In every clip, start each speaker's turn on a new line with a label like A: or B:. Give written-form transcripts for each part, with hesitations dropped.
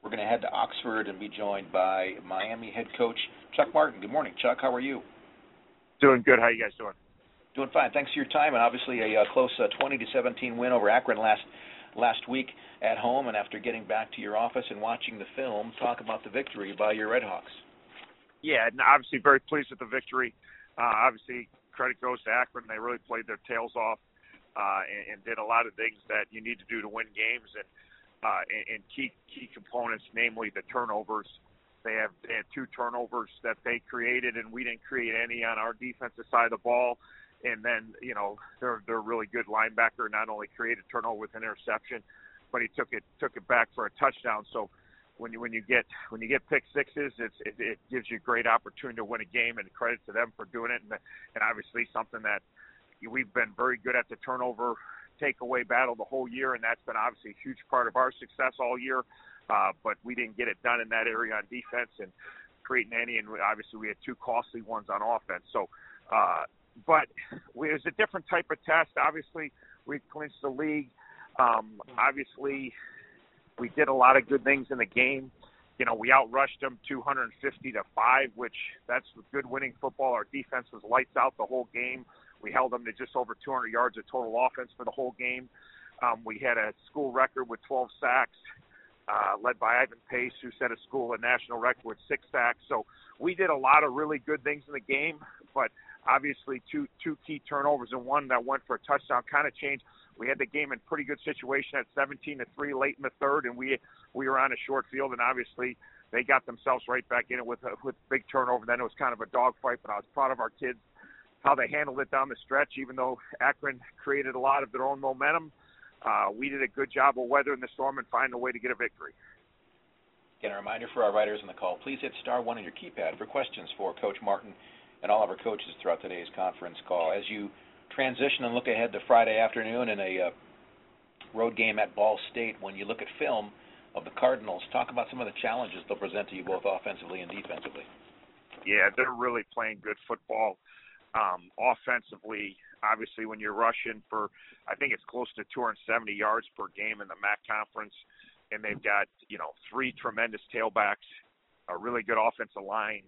A: We're going to head to Oxford and be joined by Miami head coach Chuck Martin. Good morning, Chuck. How are you?
B: Doing good. How you guys doing?
A: Doing fine. Thanks for your time, and obviously a close 20-17 win over Akron last week at home. And after getting back to your office and watching the film, talk about the victory by your Redhawks.
B: Yeah, and obviously very pleased with the victory. Obviously, credit goes to Akron. They really played their tails off and did a lot of things that you need to do to win games and key components, namely the turnovers. They had 2 turnovers that they created, and we didn't create any on our defensive side of the ball. And then, they're a really good linebacker. Not only created turnover with an interception, but he took it back for a touchdown. So when you get pick sixes, it gives you a great opportunity to win a game, and credit to them for doing it. And obviously something that we've been very good at, the turnover takeaway battle the whole year, and that's been obviously a huge part of our success all year. But we didn't get it done in that area on defense and creating any, and obviously we had 2 costly ones on offense. So, but it was a different type of test. Obviously, we clinched the league. Obviously, we did a lot of good things in the game. We outrushed them 250-5, which that's good winning football. Our defense was lights out the whole game. We held them to just over 200 yards of total offense for the whole game. We had a school record with 12 sacks, led by Ivan Pace, who set a national record with 6 sacks. So we did a lot of really good things in the game, but obviously two key turnovers and one that went for a touchdown kind of changed. We had the game in pretty good situation at 17-3 late in the third, and we were on a short field, and obviously they got themselves right back in it with big turnover. Then it was kind of a dogfight, but I was proud of our kids, how they handled it down the stretch. Even though Akron created a lot of their own momentum, we did a good job of weathering the storm and finding a way to get a victory.
A: Again, a reminder for our writers on the call, please hit *1 on your keypad for questions for Coach Martin and all of our coaches throughout today's conference call. As you transition and look ahead to Friday afternoon in a road game at Ball State, when you look at film of the Cardinals, talk about some of the challenges they'll present to you both offensively and defensively.
B: Yeah, they're really playing good football. Offensively, obviously, when you're rushing for, I think it's close to 270 yards per game in the MAC conference, and they've got, 3 tremendous tailbacks, a really good offensive line,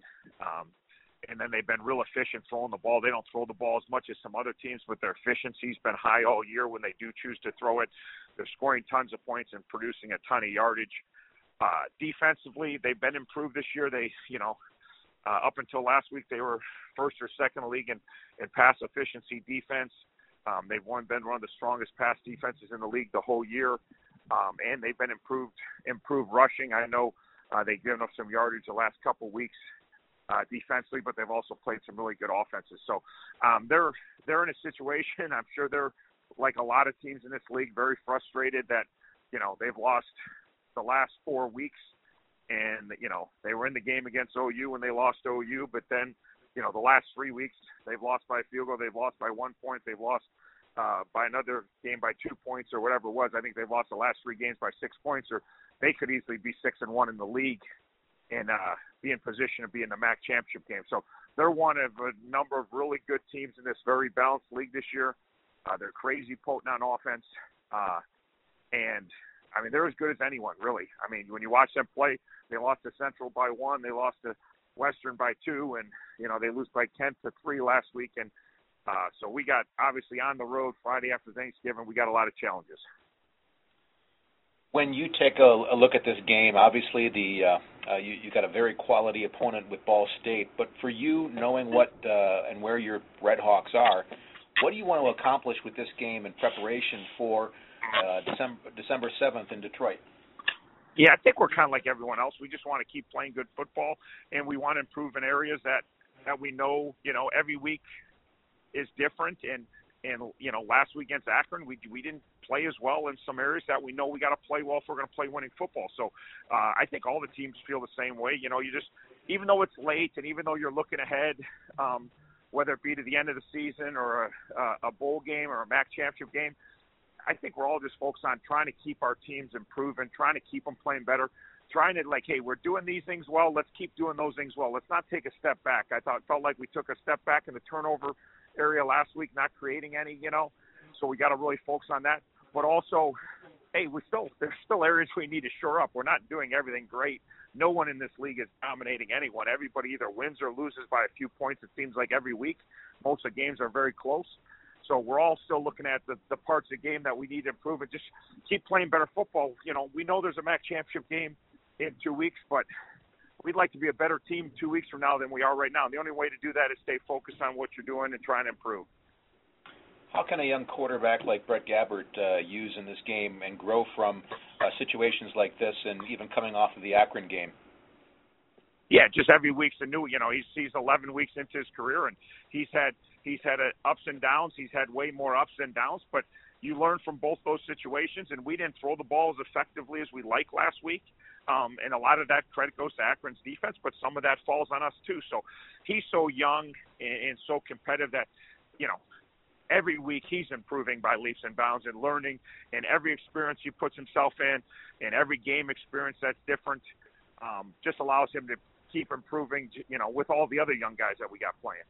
B: and then they've been real efficient throwing the ball. They don't throw the ball as much as some other teams, but their efficiency's been high all year when they do choose to throw it. They're scoring tons of points and producing a ton of yardage. Defensively, they've been improved this year. They, up until last week, they were first or second in the league in pass efficiency defense. They've been one of the strongest pass defenses in the league the whole year, and they've been improved rushing. I know they've given up some yardage the last couple of weeks defensively, but they've also played some really good offenses. So they're in a situation, I'm sure they're, like a lot of teams in this league, very frustrated that, they've lost the last 4 weeks. And, they were in the game against OU when they lost OU, but then, the last 3 weeks, they've lost by a field goal, they've lost by 1 point, they've lost by another game by 2 points or whatever it was. I think they've lost the last 3 games by 6 points, or they could easily be 6-1 in the league and be in position to be in the MAC championship game. So they're one of a number of really good teams in this very balanced league this year. They're crazy potent on offense. And, they're as good as anyone, really. When you watch them play, they lost to Central by 1, they lost to Western by 2, and, they lose by 10-3 last week. And so we got, obviously, on the road Friday after Thanksgiving, we got a lot of challenges.
A: When you take a look at this game, obviously you got a very quality opponent with Ball State, but for you, knowing what and where your Redhawks are, what do you want to accomplish with this game in preparation for December 7th in Detroit?
B: Yeah, I think we're kind of like everyone else. We just want to keep playing good football, and we want to improve in areas that we know, every week is different. And last week against Akron, we didn't play as well in some areas that we know we got to play well if we're going to play winning football. So I think all the teams feel the same way. You just, even though it's late and even though you're looking ahead, whether it be to the end of the season or a bowl game or a MAC championship game, I think we're all just focused on trying to keep our teams improving, trying to keep them playing better, trying to, hey, we're doing these things well. Let's keep doing those things well. Let's not take a step back. Felt like we took a step back in the turnover area last week, not creating any, so we got to really focus on that. But also, hey, there's still areas we need to shore up. We're not doing everything great. No one in this league is dominating anyone. Everybody either wins or loses by a few points, it seems like, every week. Most of the games are very close. So we're all still looking at the parts of the game that we need to improve and just keep playing better football. You know, we know there's a MAC championship game in 2 weeks, but we'd like to be a better team 2 weeks from now than we are right now. And the only way to do that is stay focused on what you're doing and trying to improve.
A: How can a young quarterback like Brett Gabbert use in this game and grow from situations like this, and even coming off of the Akron game?
B: Yeah, just every week's a new. You know, he's 11 weeks into his career, and he's had ups and downs. He's had way more ups than downs, but you learn from both those situations. And we didn't throw the ball as effectively as we liked last week, and a lot of that credit goes to Akron's defense, but some of that falls on us too. So he's so young and so competitive that, you know, every week he's improving by leaps and bounds and learning, and every experience he puts himself in, and every game experience that's different, just allows him to keep improving, you know, with all the other young guys that we got playing.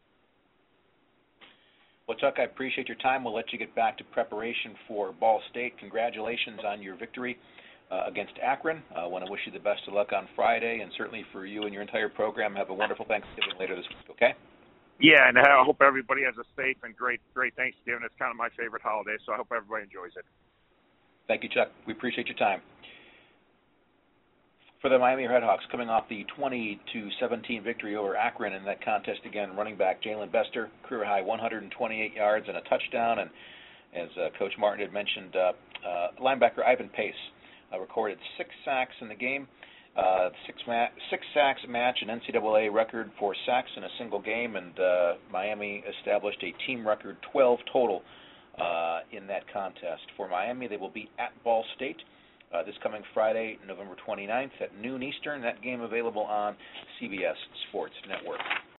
A: Well, Chuck, I appreciate your time. We'll let you get back to preparation for Ball State. Congratulations on your victory against Akron. I want to wish you the best of luck on Friday, and certainly for you and your entire program, have a wonderful Thanksgiving later this week, okay?
B: Yeah, and I hope everybody has a safe and great Thanksgiving. It's kind of my favorite holiday, so I hope everybody enjoys it.
A: Thank you, Chuck. We appreciate your time. For the Miami Redhawks, coming off the 20-17 victory over Akron in that contest, again, running back Jalen Bester, career-high 128 yards and a touchdown. And as Coach Martin had mentioned, linebacker Ivan Pace recorded 6 sacks in the game. Six sacks match an NCAA record for sacks in a single game, and Miami established a team record 12 total in that contest. For Miami, they will be at Ball State this coming Friday, November 29th at noon Eastern. That game available on CBS Sports Network.